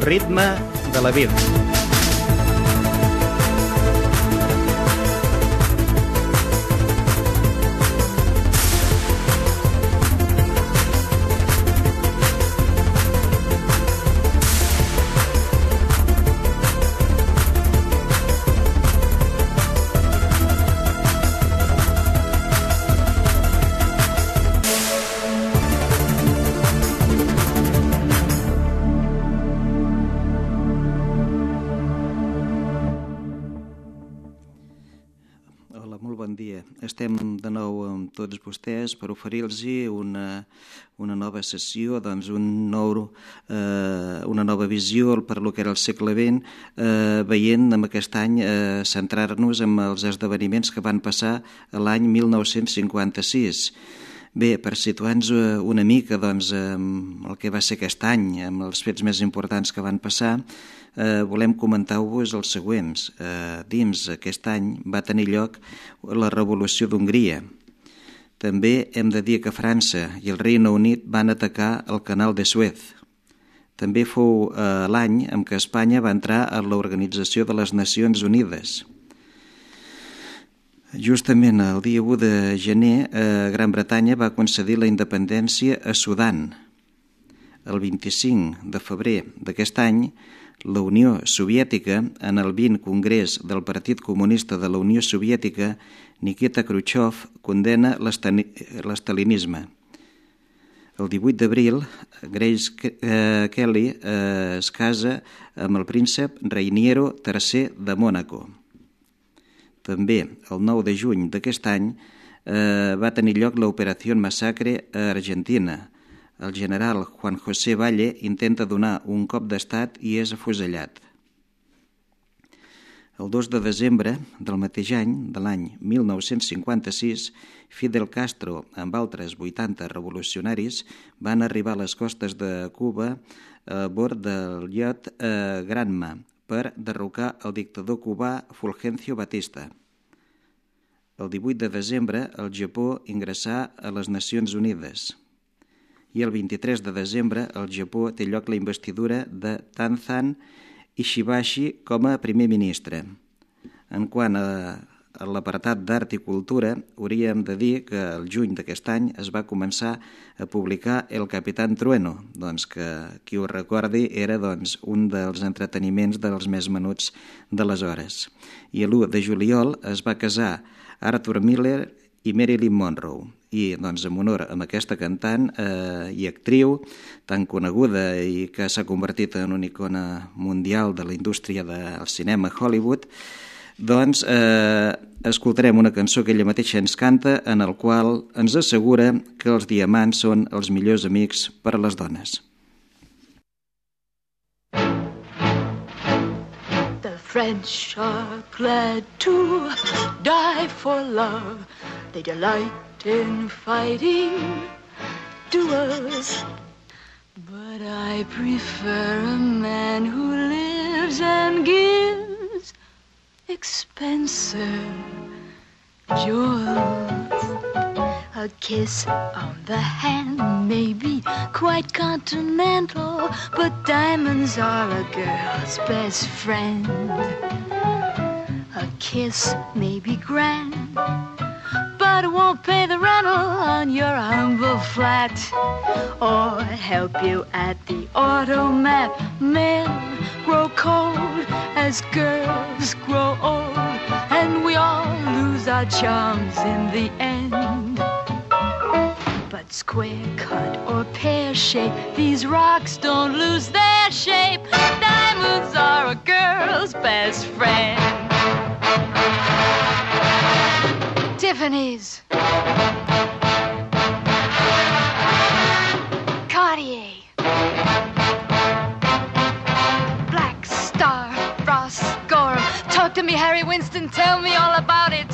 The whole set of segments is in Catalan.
ritme de la vida. Estem de nou amb tots vostès per oferir-los una nova sessió, doncs una nova visió per lo que era el segle XX, veient en aquest any centrar-nos en els esdeveniments que van passar l'any 1956. Bé, per situar-nos una mica doncs, el que va ser aquest any, amb els fets més importants que van passar, volem comentar-vos els següents. Dins aquest any va tenir lloc la Revolució d'Hongria. També hem de dir que França i el Regne Unit van atacar el canal de Suez. També fou l'any en què Espanya va entrar a l'Organització de les Nacions Unides. Justament el dia 1 de gener, Gran Bretanya va concedir la independència a Sudan. El 25 de febrer d'aquest any, la Unió Soviètica, en el 20 Congrés del Partit Comunista de la Unió Soviètica, Nikita Khrushchev condena l'estalinisme. El 18 d'abril, Grace Kelly es casa amb el príncep Rainiero III de Mònaco. També, el 9 de juny d'aquest any, va tenir lloc l'Operació Massacre a Argentina. El general Juan José Valle intenta donar un cop d'estat i és afusellat. El 2 de desembre del mateix any, de l'any 1956, Fidel Castro, amb altres 80 revolucionaris, van arribar a les costes de Cuba a bord del iot Granma per derrocar el dictador cubà Fulgencio Batista. El 18 de desembre, el Japó ingressà a les Nacions Unides. I el 23 de desembre, al Japó, té lloc la investidura de Tanzan Ishibashi com a primer ministre. En quant a l'apartat d'art i cultura, hauríem de dir que el juny d'aquest any es va començar a publicar El Capitán Trueno, doncs que qui ho recordi era un dels entreteniments dels més menuts d'aleshores. I l'1 de juliol es va casar Arthur Miller i Marilyn Monroe. I en honor a aquesta cantant i actriu tan coneguda i que s'ha convertit en una icona mundial de la indústria del cinema Hollywood, escoltarem una cançó que ella mateixa ens canta, en el qual ens assegura que els diamants són els millors amics per a les dones. The French are glad to die for love. They delight in fighting duels, but I prefer a man who lives and gives expensive jewels. A kiss on the hand may be quite continental, but diamonds are a girl's best friend. A kiss may be grand, but it won't pay the rental on your humble flat or help you at the automat. Men grow cold as girls grow old, and we all lose our charms in the end. But square cut or pear shape, these rocks don't lose their shape. Diamonds are a girl's best friend. Tiffany's, Cartier, Black Star, Ross Gorham. Talk to me, Harry Winston, tell me all about it.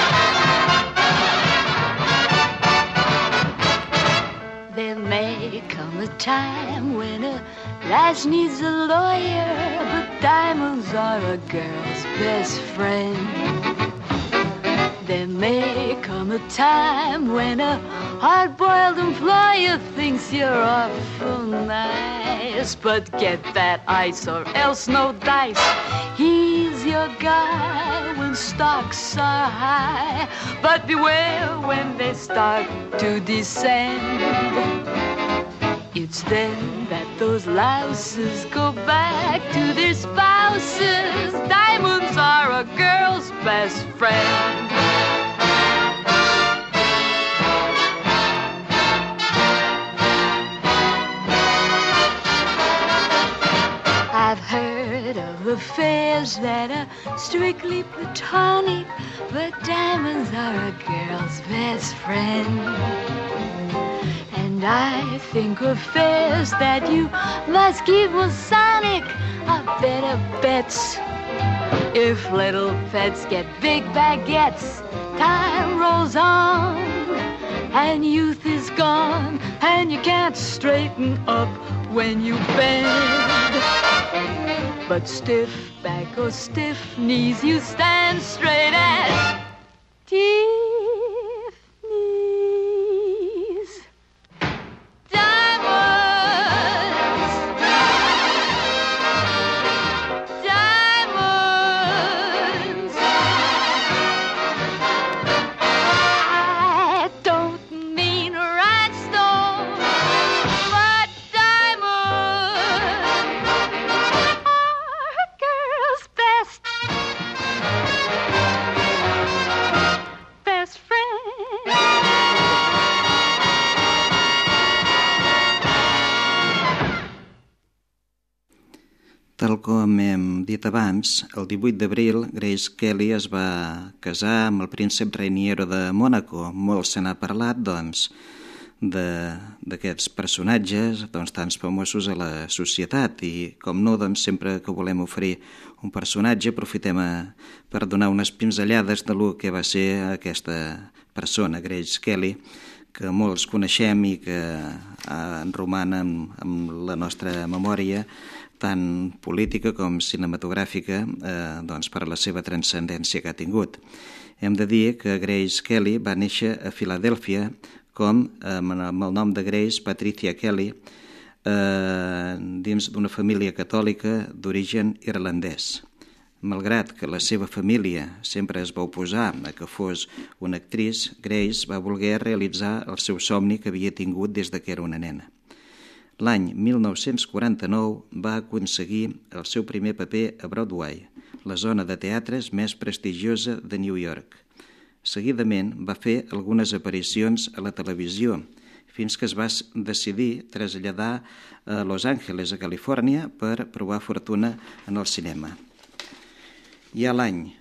There may come a time when a lass needs a lawyer, but diamonds are a girl's best friend. There may come a time when a hard-boiled employer thinks you're awful nice. kiss, but get that ice or else no dice. He's your guy when stocks are high, but beware when they start to descend. It's then that those louses go back to their spouses. Diamonds are a girl's best friend. I've heard of affairs that are strictly platonic, but diamonds are a girl's best friend. And I think affairs that you must keep Masonic are better bets. If little pets get big baguettes, time rolls on, and youth is gone, and you can't straighten up when you bend. But stiff back or stiff knees, you stand straight as Tiffany's. Diamonds, diamonds. I don't mean rhinestones, but diamonds are a girl's best friend. Tal com hem dit abans, el 18 d'abril Grace Kelly es va casar amb el príncep Rainiero de Mònaco. Molt se n'ha parlat, doncs, d'aquests personatges tan famosos a la societat i, com no, doncs, sempre que volem oferir un personatge aprofitem per donar unes pinzellades de lo que va ser aquesta persona, Grace Kelly, que molts coneixem i que en roman amb la nostra memòria tant política com cinematogràfica doncs per la seva transcendència que ha tingut. Hem de dir que Grace Kelly va néixer a Filadèlfia amb el nom de Grace Patricia Kelly dins d'una família catòlica d'origen irlandès. Malgrat que la seva família sempre es va oposar a que fos una actriz, Grace va voler realitzar el seu somni que havia tingut des que era una nena. L'any 1949 va aconseguir el seu primer paper a Broadway, la zona de teatres més prestigiosa de New York. Seguidament va fer algunes aparicions a la televisió, fins que es va decidir traslladar a Los Angeles, a Califòrnia, per provar fortuna en el cinema. Ja l'any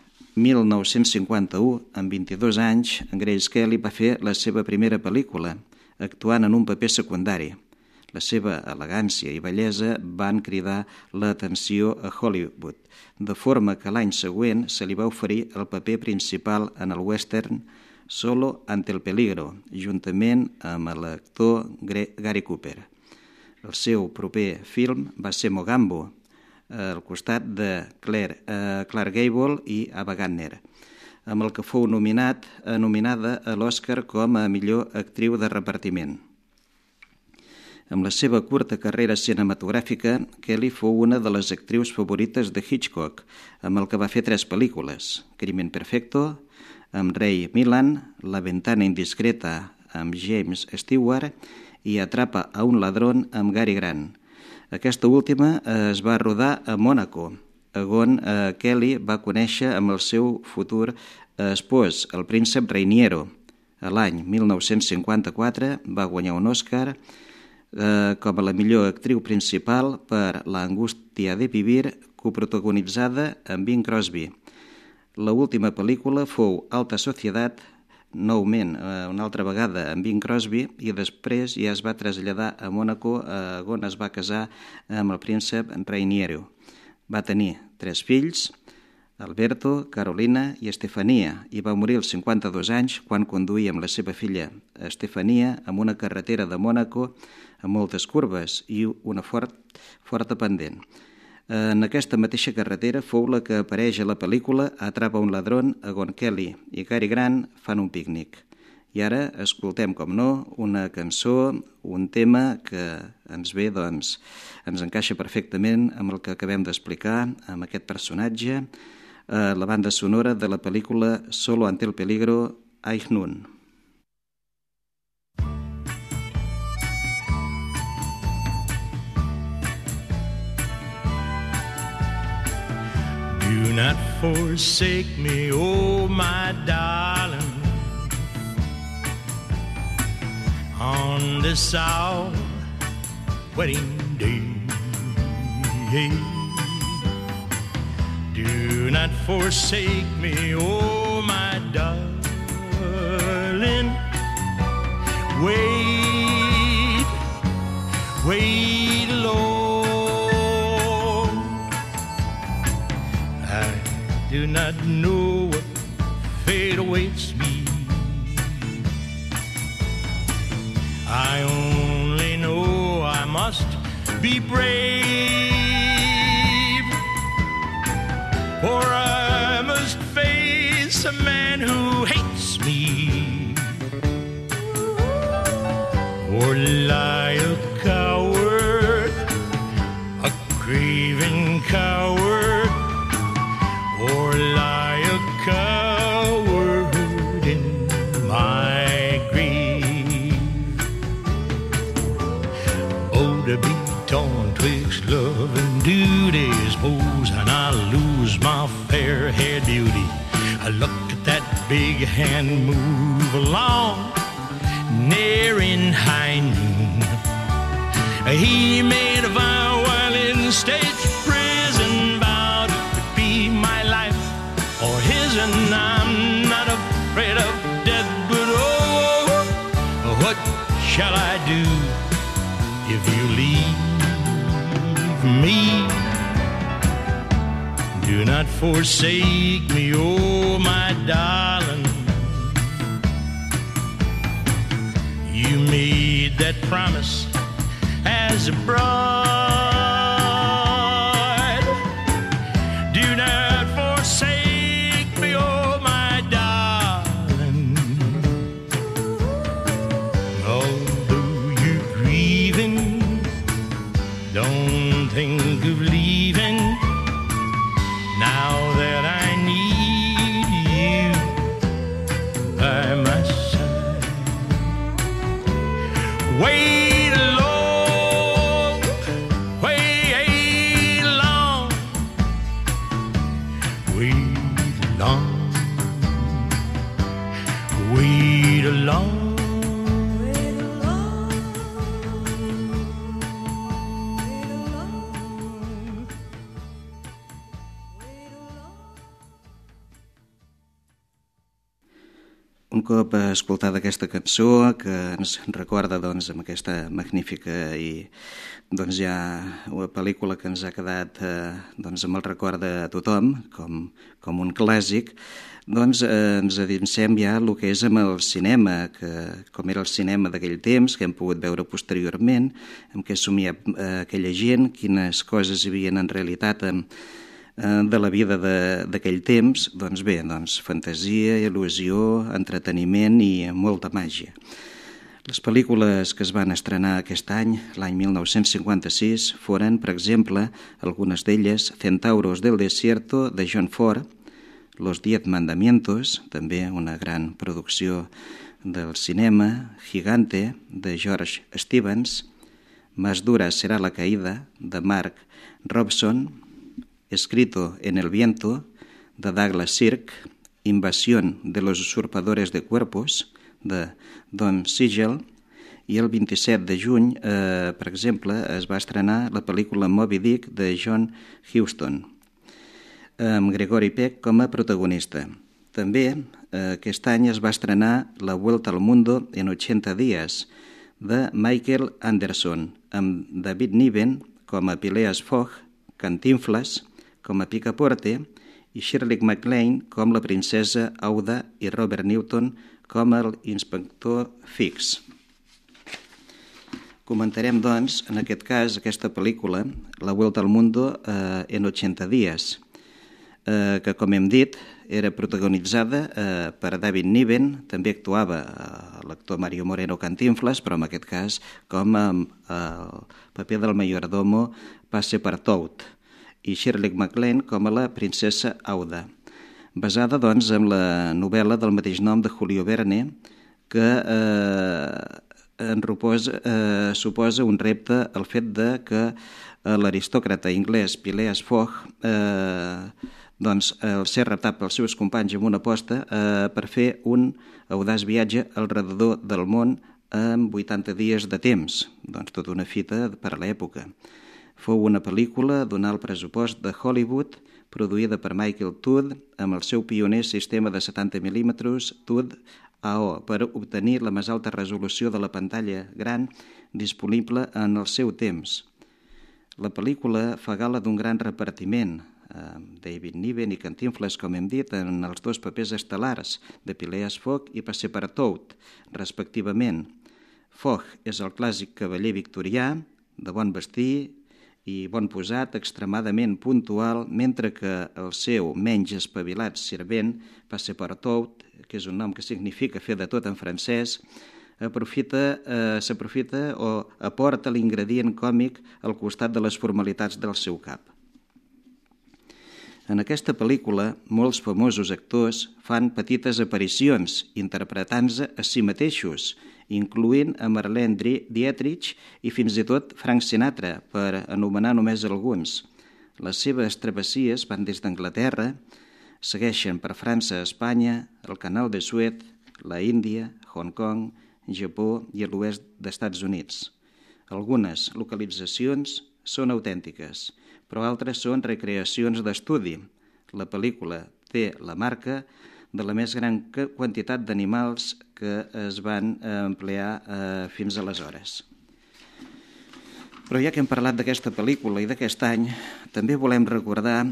1951, amb 22 anys, Grace Kelly va fer la seva primera pel·lícula, actuant en un paper secundari. La seva elegància i bellesa van cridar l'atenció a Hollywood, de forma que l'any següent se li va oferir el paper principal en el western Solo ante el peligro, juntament amb l'actor Gary Cooper. El seu proper film va ser Mogambo, al costat de Clark Gable i Ava Gardner, amb el que fou nominada a l'Oscar com a millor actriu de repartiment. Amb la seva curta carrera cinematogràfica, Kelly fou una de les actrius favorites de Hitchcock, amb el que va fer 3 pel·lícules: Crimen Perfecto, amb Ray Milland, La ventana indiscreta, amb James Stewart, i Atrapa a un ladrón, amb Cary Grant. Aquesta última es va rodar a Mònaco, on Kelly va conèixer amb el seu futur espòs, el príncep Rainiero. A l'any 1954 va guanyar un Oscar com a la millor actriu principal per La angústia de vivir, coprotagonitzada amb Bing Crosby. L'última pel·lícula fou Alta Societat, noument una altra vegada amb Bing Crosby, i després ja es va traslladar a Mònaco, on es va casar amb el príncep Rainiero. Va tenir 3 fills, Alberto, Carolina i Estefania, i va morir als 52 anys quan conduïa amb la seva filla Estefania en una carretera de Mònaco amb moltes curves i una forta pendent. En aquesta mateixa carretera fou la que apareix a la pel·lícula Atrapa un ladrón, on Kelly i Cary Grant fan un pícnic. I ara escoltem, com no, una cançó, un tema que ens ve, doncs, ens encaixa perfectament amb el que acabem d'explicar, amb aquest personatge, la banda sonora de la pel·lícula Solo ante el peligro, High Noon. Do not forsake me, oh my darling, on this our wedding day. Do not forsake me, oh my darling. Wait, wait, Lord. I do not know what fate awaits me. I only know I must be brave, for I must face a man who hates me, or lie a coward, a craven coward, or lie a coward in my grave. Oh, to be torn twixt love and duty, suppose and I lose my fair-haired beauty. I look at that big hand move along, near in high noon. He made a vow while in state prison, vowed it would be my life or his, and I'm not afraid of death, but oh, what shall I do if you leave me? Do not forsake me, oh my darling. You made that promise as a bride. Do not forsake me, oh my darling. Although you're grieving, don't think of leaving. Now that I need you by my side. Wait long, wait long, wait long, wait long. Un cop escoltada aquesta cançó, que ens recorda doncs, amb aquesta magnífica i doncs, ja una pel·lícula que ens ha quedat doncs, amb el record de tothom, com un clàssic, doncs ens adinsem ja el que és amb el cinema, com era el cinema d'aquell temps, que hem pogut veure posteriorment, amb què somia aquella gent, quines coses hi havia en realitat de la vida d'aquell temps. Doncs bé, fantasia, il·lusió, entreteniment i molta màgia. Les pel·lícules que es van estrenar aquest any, l'any 1956, foren, per exemple, algunes d'elles Centauros del Desierto, de John Ford, Los 10 Mandamientos, també una gran producció del cinema, Gigante, de George Stevens, Más dura será la caída, de Mark Robson, Escrito en el viento, de Douglas Sirk, Invasión de los usurpadores de cuerpos, de Don Siegel, i el 27 de juny, per exemple, es va estrenar la pel·lícula Moby Dick de John Huston, amb Gregory Peck com a protagonista. També aquest any es va estrenar La Vuelta al Mundo en 80 días, de Michael Anderson, amb David Niven com a Phileas Fogg, Cantinflas com a Picaporte i Shirley MacLaine com la princesa Auda i Robert Newton com el inspector Fix. Comentarem, doncs, en aquest cas, aquesta pel·lícula, La Vuelta al Mundo en 80 días. que, com hem dit, era protagonitzada per David Niven, també actuava l'actor Mario Moreno Cantinflas, però en aquest cas com el paper del mayordomo Passepartout, i Shirley MacLaine com a la princesa Auda, basada doncs en la novel·la del mateix nom de Julio Verne, que suposa un repte el fet de que l'aristòcrata anglès Phileas Fogg el ser reptat pels seus companys amb una aposta per fer un audaç viatge al redador del món en 80 dies de temps, doncs tota una fita per a l'època. Fou una pel·lícula d'un alt pressupost de Hollywood, produïda per Michael Todd amb el seu pioner sistema de 70 mm Todd AO per obtenir la més alta resolució de la pantalla gran disponible en el seu temps. La pel·lícula fa gala d'un gran repartiment, David Niven i Cantinflas, com hem dit, en els dos papers estel·lars de Phileas Fogg i Passepartout, respectivament. Fogg és el clàssic cavaller victorià, de bon vestir i bon posat, extremadament puntual, mentre que el seu menys espavilat servent, Passepartout, que és un nom que significa fer de tot en francès, s'aprofita o aporta l'ingredient còmic al costat de les formalitats del seu cap. En aquesta pel·lícula, molts famosos actors fan petites aparicions, interpretant-se a si mateixos, incloent a Marlene Dietrich i fins i tot Frank Sinatra, per anomenar només alguns. Les seves travessies van des d'Anglaterra, segueixen per França, Espanya, el Canal de Suez, la Índia, Hong Kong, Japó i l'oest d'Estats Units. Algunes localitzacions són autèntiques, però altres són recreacions d'estudi. La pel·lícula té la marca de la més gran quantitat d'animals que es van emplear fins aleshores. Però ja que hem parlat d'aquesta pel·lícula i d'aquest any, també volem recordar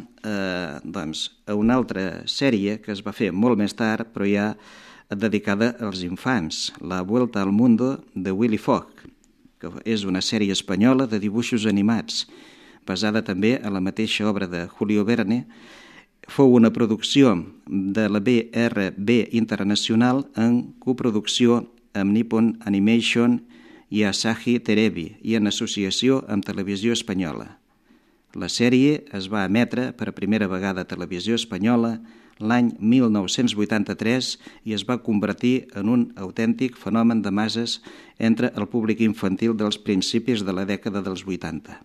a una altra sèrie que es va fer molt més tard, però ja dedicada als infants, La Vuelta al Mundo de Willy Fogg, que és una sèrie espanyola de dibuixos animats, basada també en la mateixa obra de Julio Verne. Fou una producció de la BRB Internacional en coproducció amb Nippon Animation i Asahi Terebi i en associació amb Televisió Espanyola. La sèrie es va emetre per primera vegada a Televisió Espanyola l'any 1983 i es va convertir en un autèntic fenomen de masses entre el públic infantil dels principis de la dècada dels 80.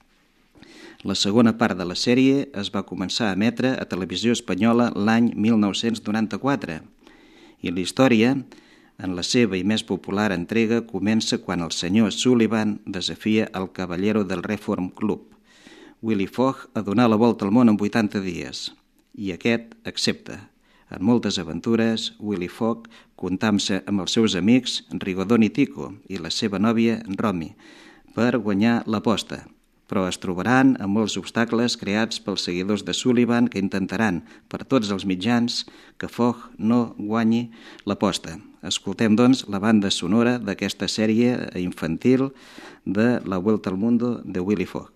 La segona part de la sèrie es va començar a emetre a Televisió Espanyola l'any 1994 i la història, en la seva i més popular entrega, comença quan el senyor Sullivan desafia el Caballero del Reform Club, Willy Fogg, a donar la volta al món en 80 dies. I aquest accepta. En moltes aventures, Willy Fogg comptant-se amb els seus amics Rigodon i Tico i la seva nòvia Romy per guanyar l'aposta, però es trobaran amb molts obstacles creats pels seguidors de Sullivan que intentaran per tots els mitjans que Fogg no guanyi l'aposta. Escoltem, doncs, la banda sonora d'aquesta sèrie infantil de La Vuelta al Mundo de Willy Fogg.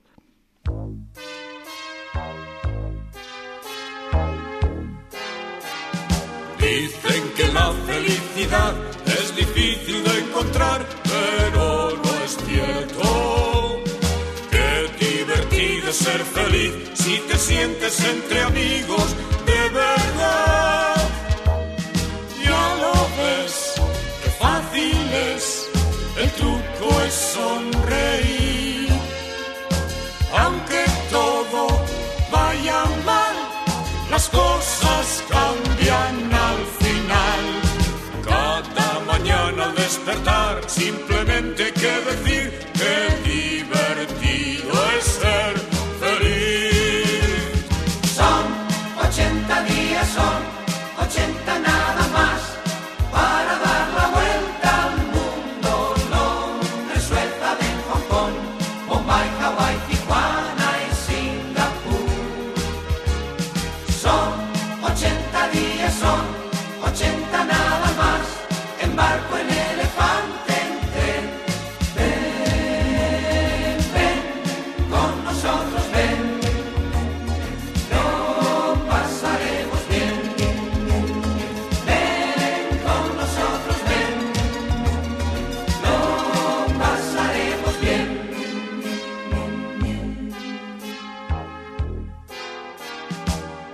Dicen que la felicidad es difícil de encontrar, pero no es cierto. Qué divertido es ser feliz si te sientes entre amigos de verdad. Ya lo ves, qué fácil es, el truco es sonreír. Aunque todo vaya mal, las cosas cambian al final. Cada mañana al despertar simplemente hay que decir que divertido es ser feliz. Son 80 días, son 80 nada más, para dar la vuelta al mundo. Londres, Suecia, de Hong Kong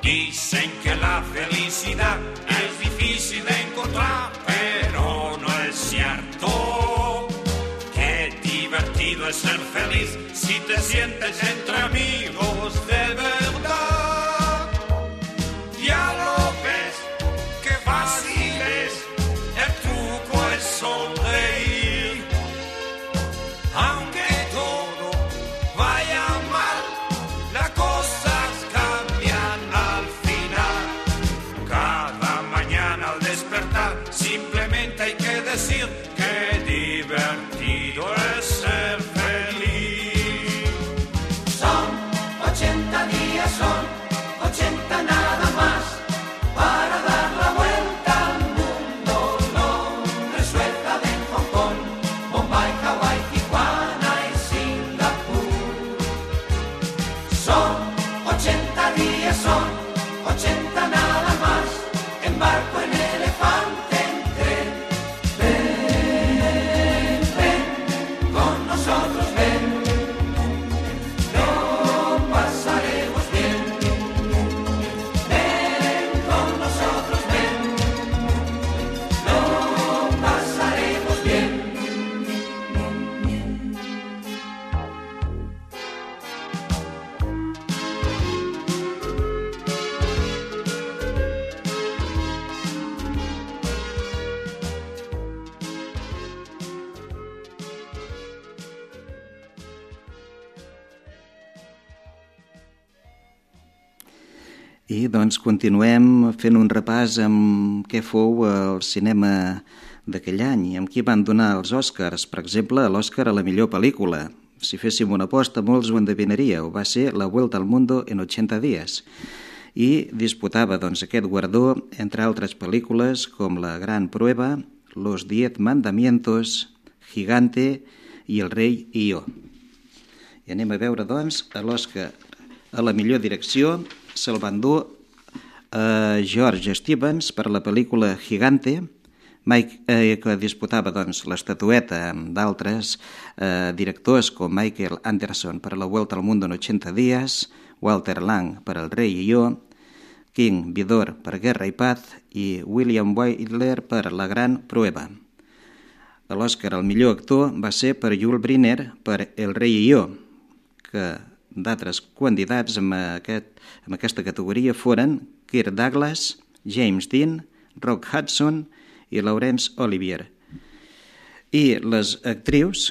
Dicen que la felicidad es difícil de encontrar, pero no es cierto. Qué divertido es ser feliz si te sientes entre amigos de verdad. Ya lo ves, qué fácil es, el truco es sonreír. Aunque todo vaya mal, las cosas cambian al final. Cada mañana al despertar, simplemente hay que decir que divertido es ser feliz. Son 80 días, son 80 nada más, para dar la vuelta al mundo. Londres, Suecia, de Hong Kong, Bombay, Hawái, Tijuana y Singapur. Son 80 días, son 80 nada más, en barco, en elefante, en tren. Ven, ven, con nosotros ven, lo pasaremos bien. Ven con nosotros ven, lo pasaremos bien. I doncs continuem fent un repàs amb què fou el cinema d'aquell any, amb qui van donar els Oscars. Per exemple, l'Oscar a la millor pel·lícula. Si féssim una aposta, molts ho endevinaríeu. Va ser La Vuelta al Mundo en 80 dies. I disputava doncs, aquest guardó entre altres pel·lícules com La Gran Prueba, Los 10 Mandamientos, Gigante i El Rei i jo. I anem a veure, doncs, a l'Oscar a la millor direcció se'l van dur George Stevens per la pel·lícula Gigante, que disputava doncs, l'estatueta amb d'altres directors com Michael Anderson per La Vuelta al Mundo en 80 dies, Walter Lang per El Rei i jo, King Vidor per Guerra i Paz i William Wyler per La Gran Prueba. L'Oscar al millor actor va ser per Yul Brynner per El Rei i jo, que d'altres candidats en aquesta categoria foren Kirk Douglas, James Dean, Rock Hudson i Laurence Olivier. I les actrius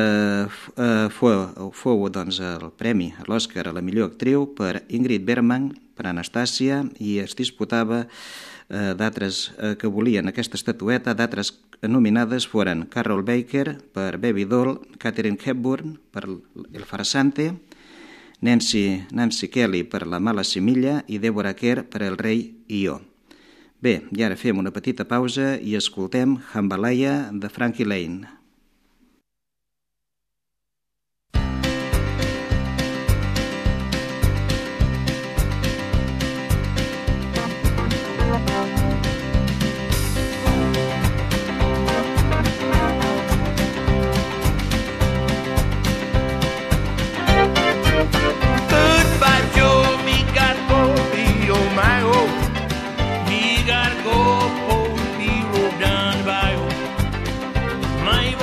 fou doncs, el premi a l'Oscar a la millor actriu per Ingrid Bergman, per Anastàcia, i es disputava d'altres que volien aquesta estatueta. D'altres nominades foren Carol Baker per Baby Doll, Katharine Hepburn per El Farsante, Nancy Kelly per La Mala Semilla i Deborah Kerr per El Rei i jo. Bé, i ara fem una petita pausa i escoltem Jambalaya de Frankie Lane. My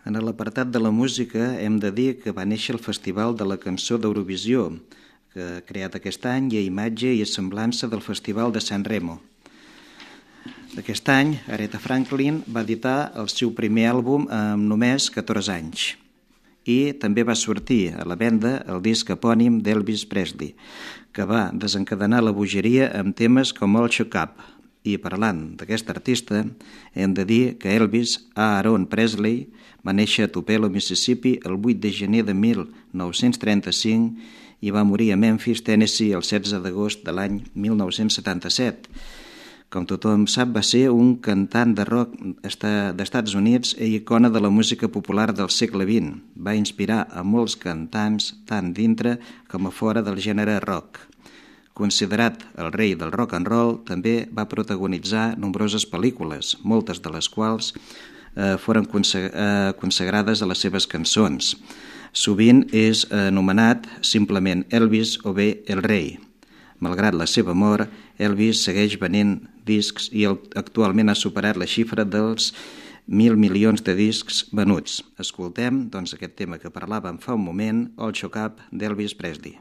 En l'apartat de la música hem de dir que va néixer el Festival de la Cançó d'Eurovisió, que ha creat aquest any i a imatge i a semblança del Festival de San Remo. D'aquest any, Aretha Franklin va editar el seu primer àlbum amb només 14 anys i també va sortir a la venda el disc epònim d'Elvis Presley, que va desencadenar la bogeria amb temes com All Shook Up. I parlant d'aquest artista, hem de dir que Elvis Aaron Presley va néixer a Tupelo, Mississippi, el 8 de gener de 1935 i va morir a Memphis, Tennessee, el 16 d'agost de l'any 1977. Com tothom sap, va ser un cantant de rock d'Estats Units i icona de la música popular del segle XX. Va inspirar a molts cantants, tant dintre com a fora del gènere rock. Considerat el rei del rock and roll, també va protagonitzar nombroses pel·lícules, moltes de les quals foren consagrades a les seves cançons. Sovint és anomenat simplement Elvis o bé el rei. Malgrat la seva mort, Elvis segueix venent discs i actualment ha superat la xifra dels 1.000 milions de discs venuts. Escoltem doncs, aquest tema que parlàvem fa un moment, All Shook Up, d'Elvis Presley.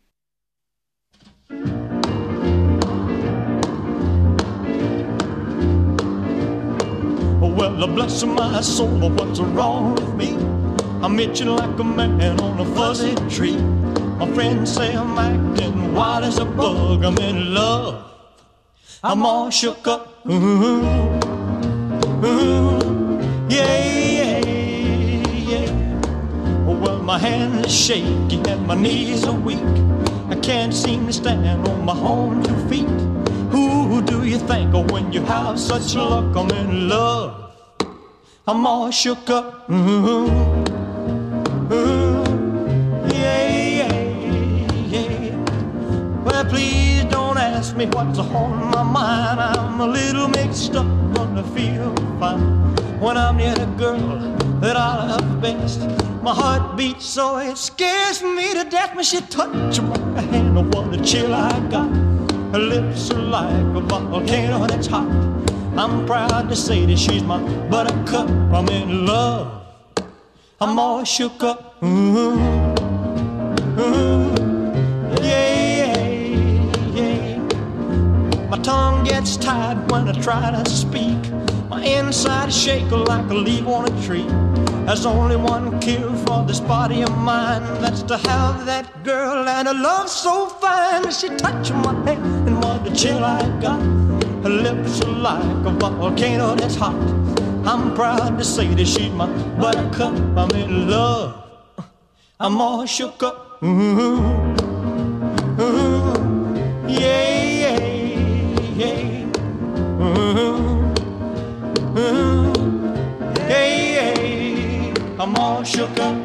Well, bless my soul, what's wrong with me? I'm itching like a man on a fuzzy tree. My friends say I'm acting wild as a bug. I'm in love. I'm all shook up. Yeah. Well, my hands are shaky and my knees are weak. I can't seem to stand on my own 2 feet. Who do you think of when you have such luck? I'm in love. I'm all shook up. Yeah. Well, please don't ask me what's on my mind. I'm a little mixed up, but I feel fine when I'm near the girl that I love best. My heart beats so it scares me to death when she touches my hand. Oh, what a chill I got. Her lips are like a volcano that's hot. I'm proud to say that she's my buttercup. I'm in love. I'm all shook up. Yeah. My tongue gets tied when I try to speak. My inside is shaking like a leaf on a tree. There's only one cure for this body of mine. That's to have that girl and a love so fine. She touched my hand and what a chill I got. Her lips are like a volcano that's hot. I'm proud to say that she's my buttercup. I'm in love. I'm all shook up. Yeah. I'm all shook up.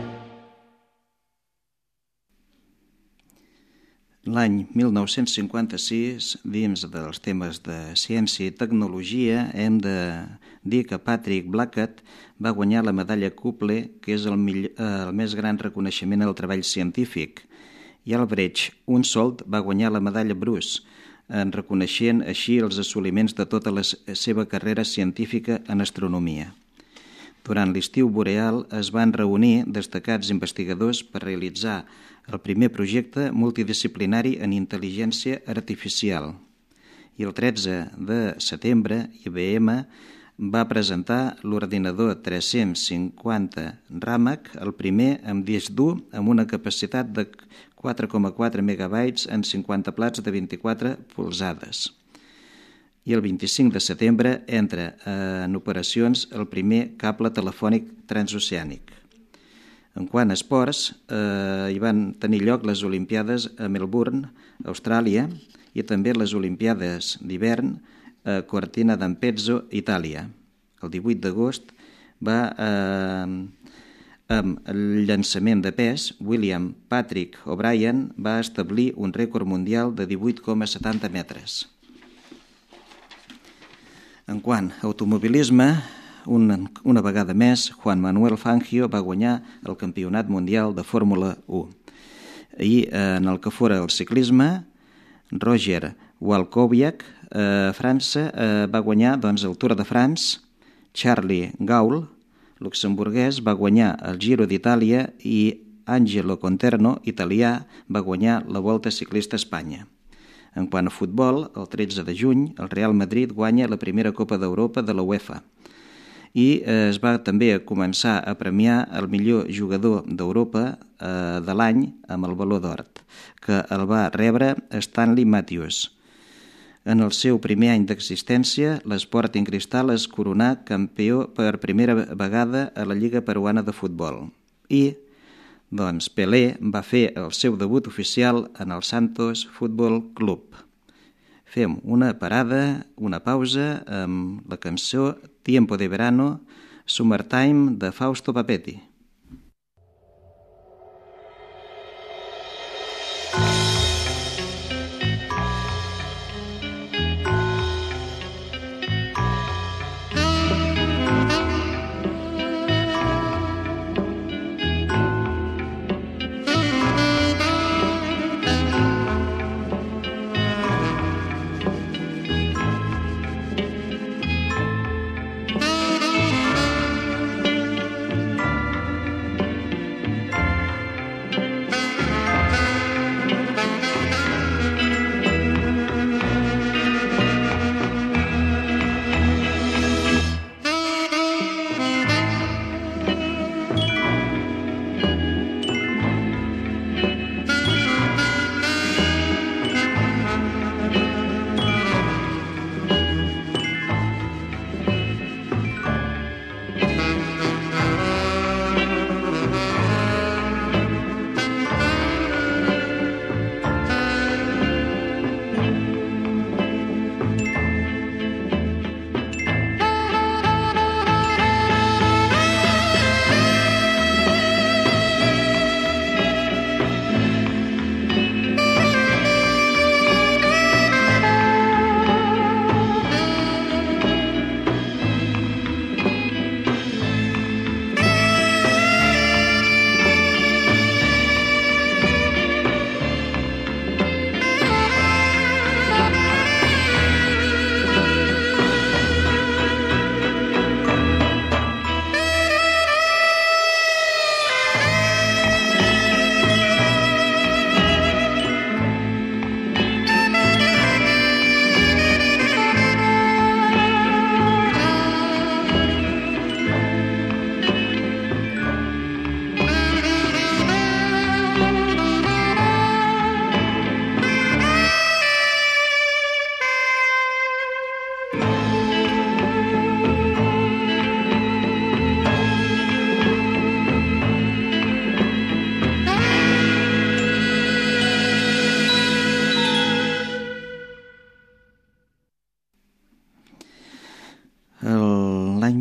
L'any 1956, dins dels temes de ciència i tecnologia, hem de dir que Patrick Blackett va guanyar la medalla Cooper, que és el més gran reconeixement al treball científic, i Albrecht Unsold va guanyar la medalla Bruce, reconeixent així els assoliments de tota la seva carrera científica en astronomia. Durant l'estiu boreal es van reunir destacats investigadors per realitzar el primer projecte multidisciplinari en intel·ligència artificial. I el 13 de setembre, IBM va presentar l'ordinador 350 RAMAC, el primer amb disc dur amb una capacitat de 4,4 megabytes en 50 plats de 24 polzades. I el 25 de setembre entra en operacions el primer cable telefònic transoceànic. En quant a esports, hi van tenir lloc les Olimpiades a Melbourne, Austràlia, i també les Olimpiades d'hivern a Cortina d'Ampezzo, Itàlia. El 18 d'agost va, amb el llançament de pes, William Patrick O'Brien va establir un rècord mundial de 18,70 metres. En quant a automobilisme, una vegada més, Juan Manuel Fangio va guanyar el Campionat Mundial de Fórmula 1. I en el que fora el ciclisme, Roger Walkowiak a França va guanyar el Tour de France, Charlie Gaul luxemburguès, va guanyar el Giro d'Itàlia i Angelo Conterno, italià, va guanyar la Volta Ciclista a Espanya. En quant a futbol, el 13 de juny, el Real Madrid guanya la primera Copa d'Europa de la UEFA i es va també començar a premiar el millor jugador d'Europa de l'any amb el Baló d'Or, que el va rebre Stanley Matthews. En el seu primer any d'existència, l'Sporting Cristal es coronà campió per primera vegada a la Lliga Peruana de Futbol. I, doncs, Pelé va fer el seu debut oficial en el Santos Futbol Club. Fem una parada, una pausa amb la cançó Tiempo de Verano, Summertime de Fausto Papetti. L'any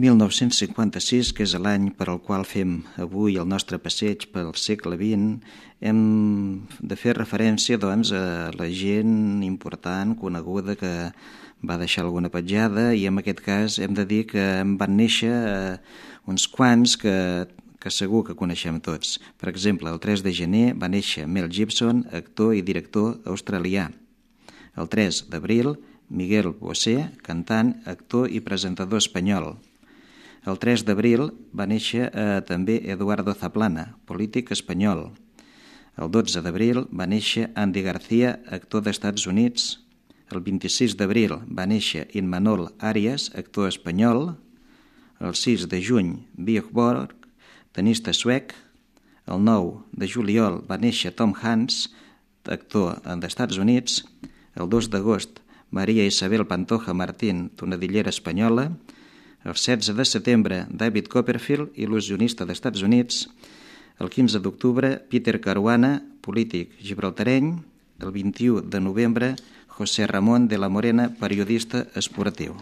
1956, que és l'any per al qual fem avui el nostre passeig pel segle XX, hem de fer referència doncs, a la gent important, coneguda, que va deixar alguna petjada, i en aquest cas hem de dir que en van néixer uns quants que segur que coneixem tots. Per exemple, el 3 de gener va néixer Mel Gibson, actor i director australià. El 3 d'abril, Miguel Bosé, cantant, actor i presentador espanyol. El 3 d'abril va néixer també Eduardo Zaplana, polític espanyol. El 12 d'abril va néixer Andy García, actor d'Estats Units. El 26 d'abril va néixer Imanol Arias, actor espanyol. El 6 de juny, Björn Borg, tenista suec. El 9 de juliol va néixer Tom Hanks, actor d'Estats Units. El 2 d'agost, Maria Isabel Pantoja Martín, tonadillera espanyola. El 16 de setembre, David Copperfield, il·lusionista d'Estats Units. El 15 d'octubre, Peter Caruana, polític gibraltareny. El 21 de novembre, José Ramón de la Morena, periodista esportiu.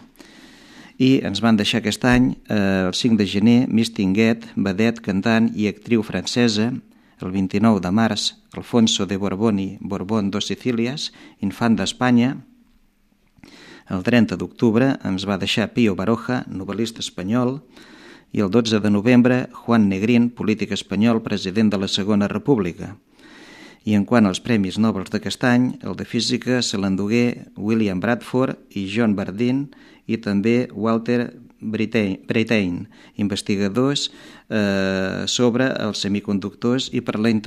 I ens van deixar aquest any, el 5 de gener, Miss Tinguet, vedet, cantant i actriu francesa. El 29 de març, Alfonso de Borbón dos Sicílies, infant d'Espanya. El 30 d'octubre ens va deixar Pío Baroja, novel·lista espanyol, i el 12 de novembre Juan Negrín, polític espanyol, president de la Segona República. I en quant als Premis Nobel d'aquest any, el de Física se l'endugué William Bradford i John Bardeen, i també Walter Breitain, investigadors sobre els semiconductors i per la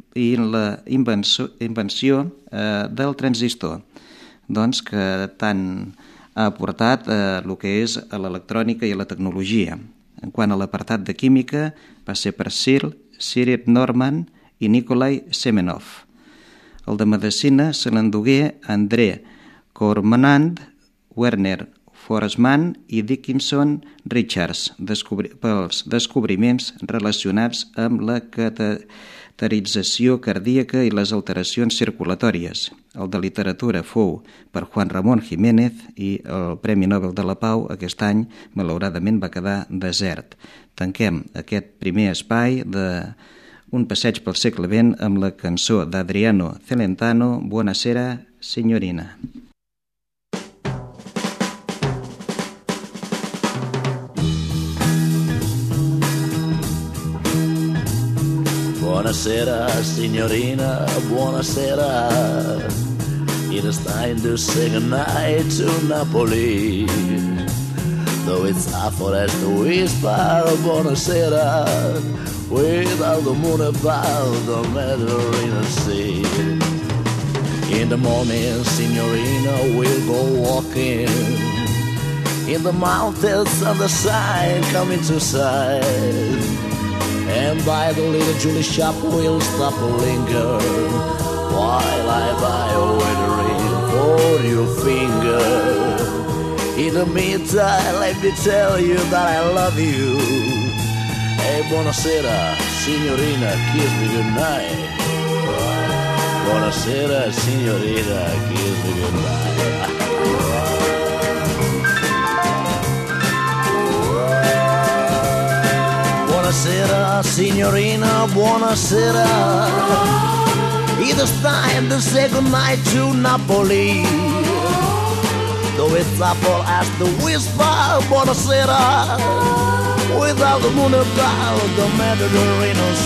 invenció del transistor, doncs que tant ha aportat el que és a l'electrònica i a la tecnologia. En quant a l'apartat de química, va ser per Cyril Norman i Nikolai Semenov. El de medicina se l'endugué André Cormanand, Werner Forssmann i Dickinson Richards pels descobriments relacionats amb la cateterització cardíaca i les alteracions circulatòries. El de literatura fou per Juan Ramón Jiménez i el Premi Nobel de la Pau aquest any malauradament va quedar desert. Tanquem aquest primer espai d'un passeig pel segle XX amb la cançó d'Adriano Celentano, Buonasera, signorina. Buonasera, signorina, buonasera. It is time to say goodnight to Napoli. Though it's hard for us to whisper buonasera without the moon above the Mediterranean Sea. In the morning, signorina, we'll go walking in the mountains and the sun coming to sight. And by the little Julie shop we'll stop and linger while I buy a wedding ring for your finger. In the meantime, let me tell you that I love you. Hey, buonasera, signorina, kiss me goodnight. Buonasera, signorina, kiss me goodnight. Buonasera, signorina, buonasera. It is time to say goodnight to Napoli. Though it's awful as to whisper buonasera without the moon above the Mediterranean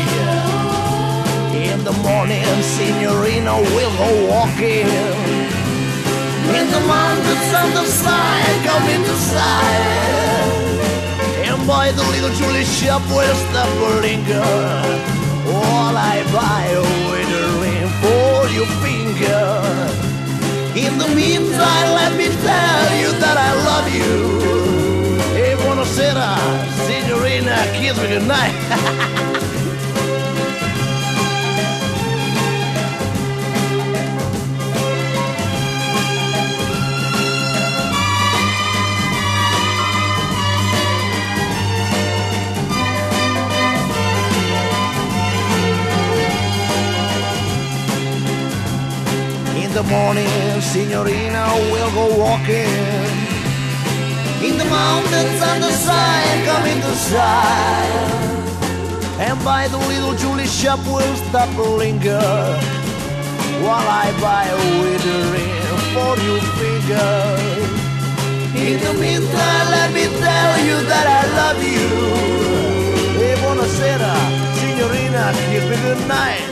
Sea. In the morning, signorina, we'll go walking in the mountains and the sun coming to sight. And by the little Julie shop we'll stop and linger while I buy a wedding ring for your finger. In the meantime, let me tell you that I love you. Hey, buonasera, signorina, kiss me goodnight. In the morning, signorina, we'll go walking in the mountains and the sun coming to sight. And by the little Julie shop we'll stop and linger while I buy a wedding ring for your finger. In the meantime, let me tell you that I love you. Hey, buonasera, signorina, kiss me goodnight.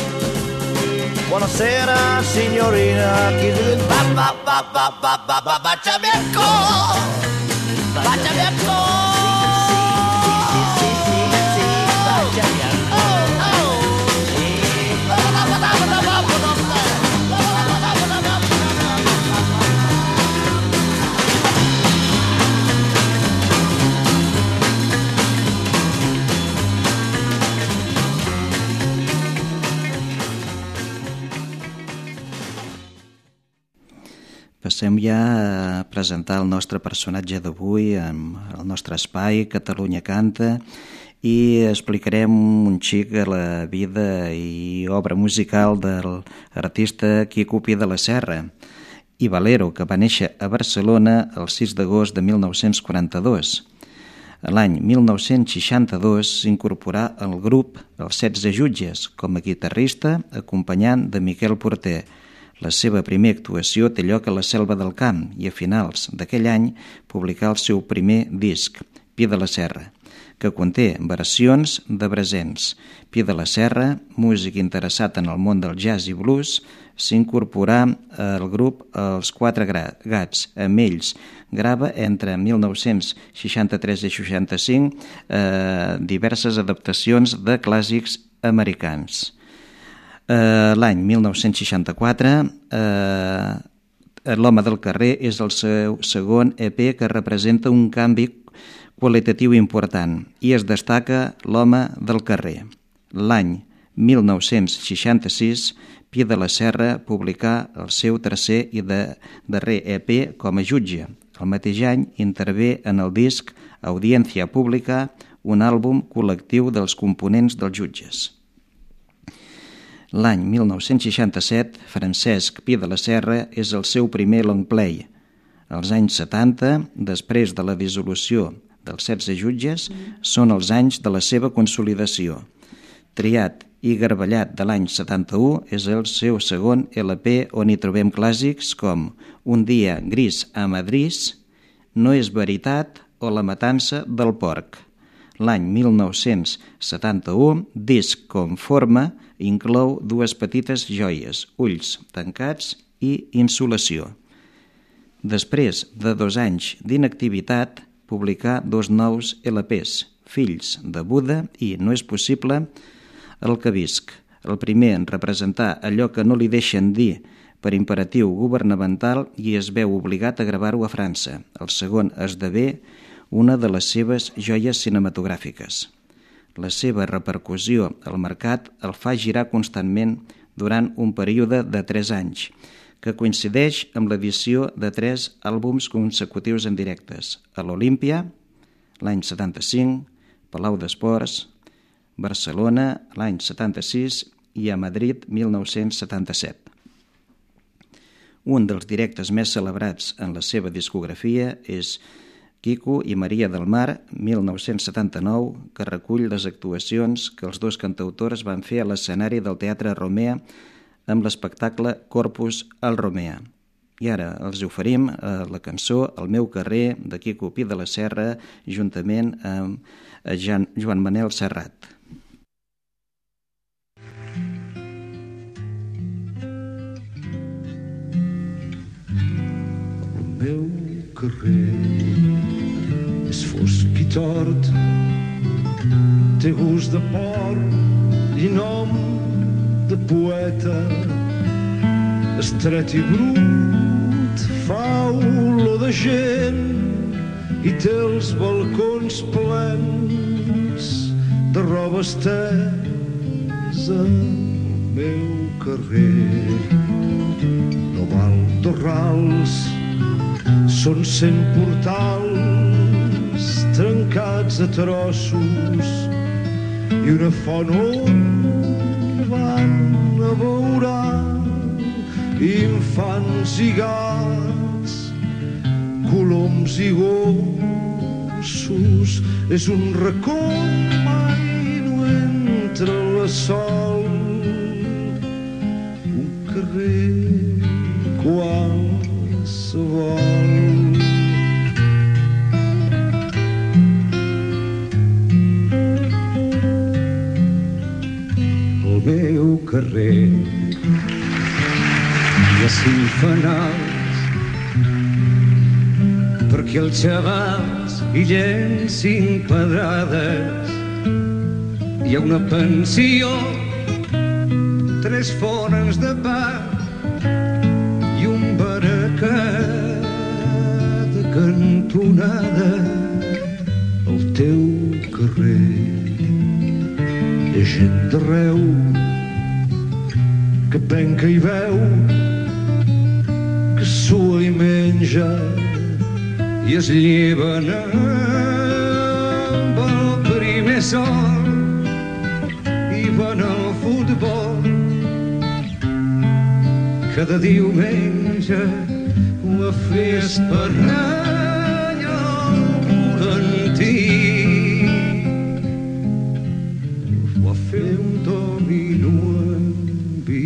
Buonasera, signorina, kiss me goodnight. Baciami ancora, baciami ancora. Passem ja a presentar el nostre personatge d'avui amb el nostre espai Catalunya Canta i explicarem un xic la vida i obra musical de l'artista Quico Pi de la Serra i Valero, que va néixer a Barcelona el 6 d'agost de 1942. L'any 1962 s'incorporà al grup Els 16 Jutges com a guitarrista acompanyant de Miquel Porter. La seva primera actuació té lloc a la Selva del Camp i a finals d'aquell any publicà el seu primer disc, Pi de la Serra. que conté versions de Brassens. Pi de la Serra, músic interessat en el món del jazz i blues, s'incorporà al grup Els Quatre Gats. Amb ells grava entre 1963 i 65 diverses adaptacions de clàssics americans. L'any 1964, L'Home del carrer és el seu segon EP que representa un canvi qualitatiu important i es destaca L'Home del carrer. L'any 1966, Pi de la Serra publicà el seu tercer i darrer EP com a jutge. El mateix any intervé en el disc Audiència Pública, un àlbum col·lectiu dels components dels jutges. L'any 1967, Francesc Pi de la Serra és el seu primer long play. Els anys 70, després de la dissolució dels 16 jutges, són els anys de la seva consolidació. Triat i Garbellat de l'any 71 és el seu segon LP on hi trobem clàssics com Un dia gris a Madrid, No és veritat o La matança del porc. L'any 1971, disc Conforme, inclou dues petites joies, Ulls tancats i Insolació. Després de 2 anys d'inactivitat, publicà 2 nous LPs, Fills de Buda i No és possible el que visc. El primer en representar allò que no li deixen dir per imperatiu governamental i es veu obligat a gravar-ho a França. El segon esdevé una de les seves joies cinematogràfiques. La seva repercussió al mercat el fa girar constantment durant un període de 3 anys, que coincideix amb l'edició de 3 àlbums consecutius en directes, a l'Olímpia, l'any 75, Palau d'Esports, Barcelona, l'any 76 i a Madrid, 1977. Un dels directes més celebrats en la seva discografia és Quico i Maria del Mar, 1979, que recull les actuacions que els dos cantautors van fer a l'escenari del Teatre Romea amb l'espectacle Corpus al Romea. I ara els oferim la cançó El meu carrer de Quico Pi de la Serra juntament amb Joan Manel Serrat. El meu carrer és fosc i tort, té gust de porc i nom de poeta, estret i brut, fa olor de gent i té els balcons plens de roba estesa. El meu carrer no val 2 rals, són 100 portals trencats a trossos i una font on van a beurar infants i gats, coloms i gossos. És un racó mai no entra la sol, un carrer qualsevol. El meu carrer hi ha 5 fanals perquè els xavals hi llencin pedrades. Hi ha una pensió, 3 forns de pa i un bar a cada cantonada. El teu carrer hi ha gent d'arreu que penca i veu, que sua i menja i es lleven amb el primer sol i van al futbol cada diumenge a fer esparnalla al volantí o a fer un domino en vi.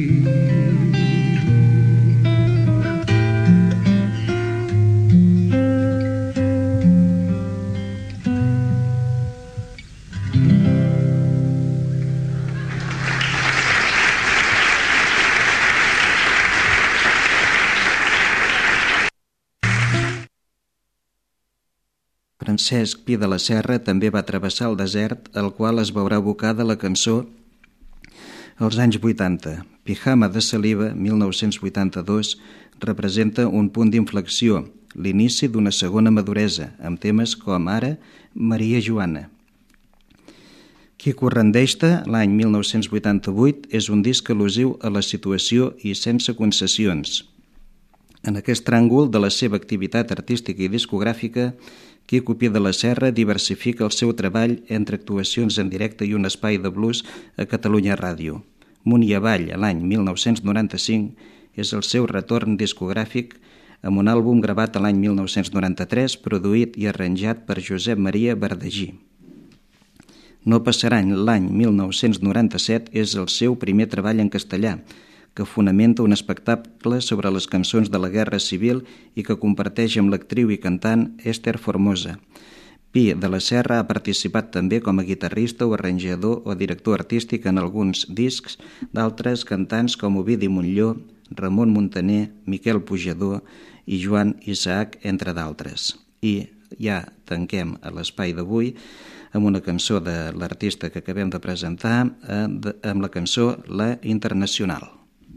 Francesc Pi de la Serra també va travessar el desert, al qual es veurà abocada la cançó als anys 80. Pijama de saliva, 1982, representa un punt d'inflexió, l'inici d'una segona maduresa, amb temes com ara Maria Joana. Quico Rendeixta, l'any 1988, és un disc al·lusiu a la situació i sense concessions. En aquest tràngol de la seva activitat artística i discogràfica, Quico Pi de la Serra diversifica el seu treball entre actuacions en directe i un espai de blues a Catalunya Ràdio. Munt i avall, l'any 1995, és el seu retorn discogràfic amb un àlbum gravat l'any 1993, produït i arranjat per Josep Maria Verdagí. No passaran l'any 1997 és el seu primer treball en castellà, que fonamenta un espectacle sobre les cançons de la Guerra Civil i que comparteix amb l'actriu i cantant Esther Formosa. Pi de la Serra ha participat també com a guitarrista o arranjador o director artístic en alguns discs d'altres cantants com Ovidi Montllor, Ramon Muntaner, Miquel Pujador i Joan Isaac, entre d'altres. I ja tanquem a l'espai d'avui amb una cançó de l'artista que acabem de presentar, amb la cançó La Internacional.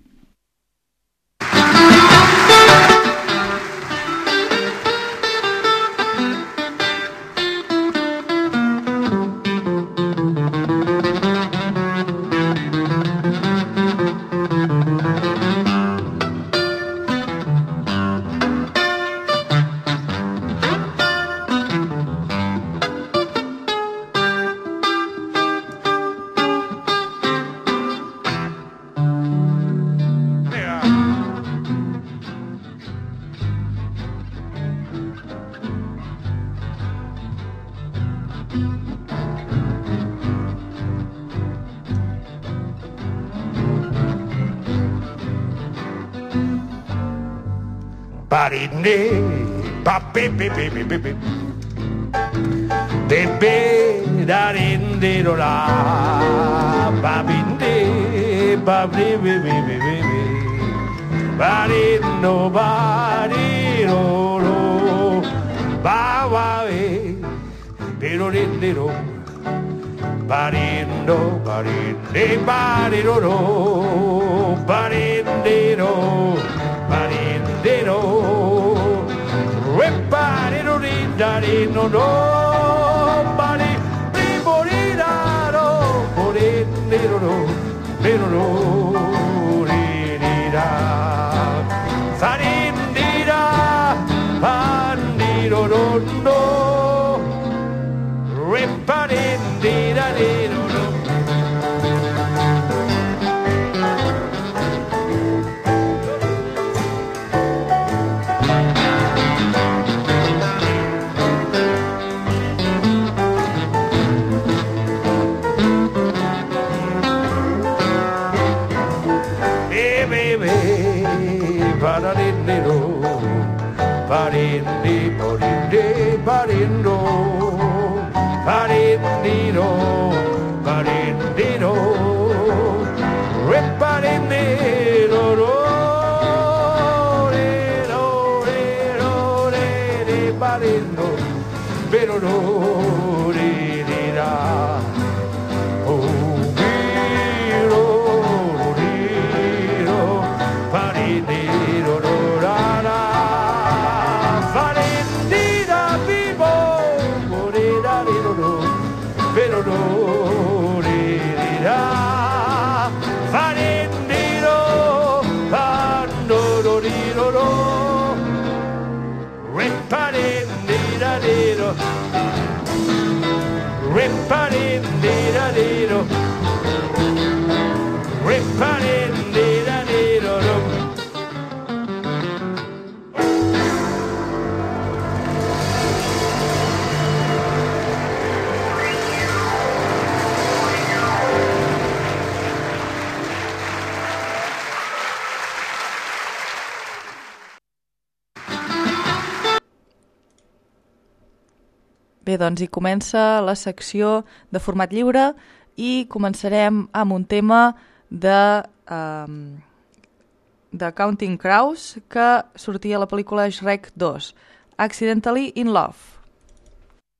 Bé, doncs hi comença la secció de format lliure i començarem amb un tema de Counting Crows que sortia a la pel·lícula Shrek 2, Accidentally in Love.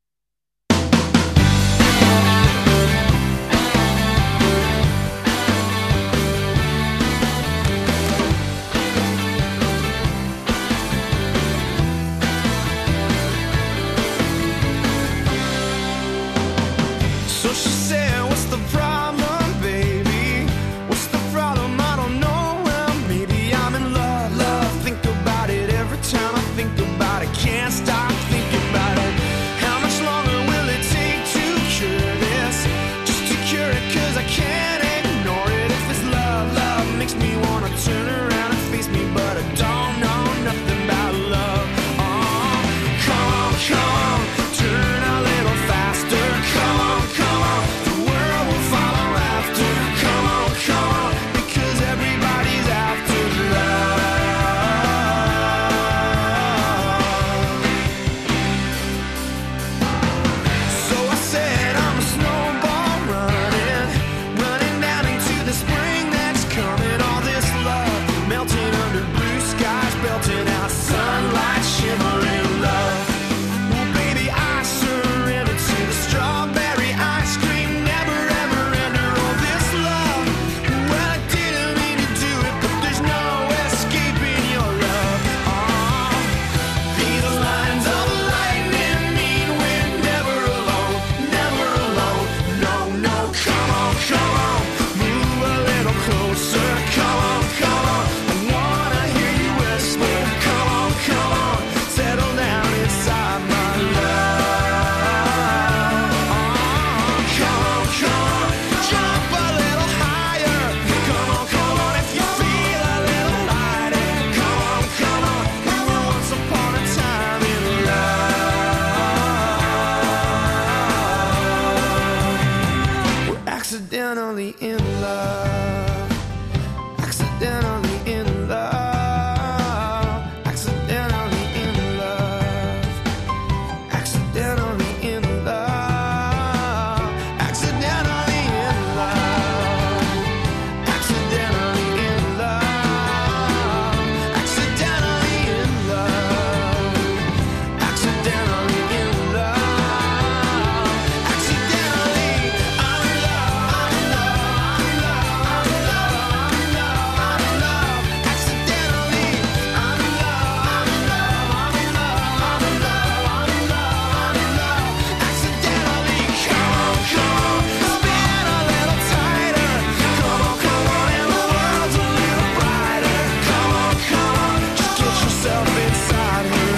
accidentally in love, accidentally in love, accidentally in love, accidentally in love, accidentally in love, accidentally in love, accidentally in love, accidentally in love, accidentally I'm in love, I'm in love, I'm in love, I'm in love, I'm in love, accidentally I'm in love, I'm in love, I'm in love, I'm in love, I'm in love, I'm in love, accidentally. Come on, spin a little tighter. Come on, and the world's a little brighter. Come on, just get yourself inside her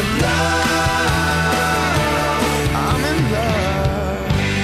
love. I'm in love.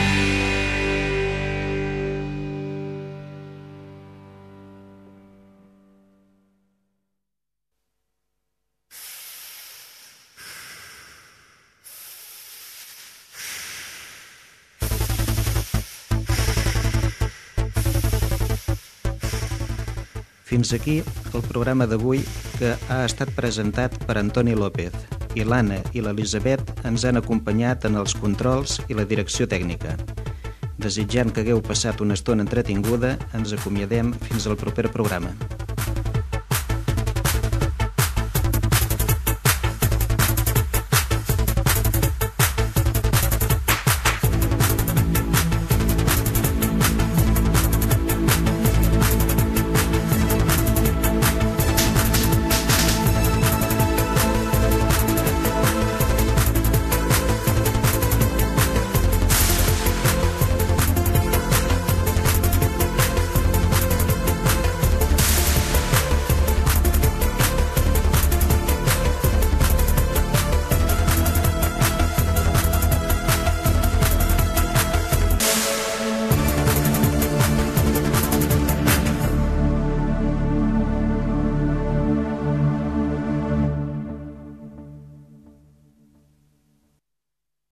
Fins aquí el programa d'avui, que ha estat presentat per Antoni López, i l'Anna i l'Elisabet ens han acompanyat en els controls i la direcció tècnica. Desitjant que hagueu passat una estona entretinguda, ens acomiadem fins al proper programa.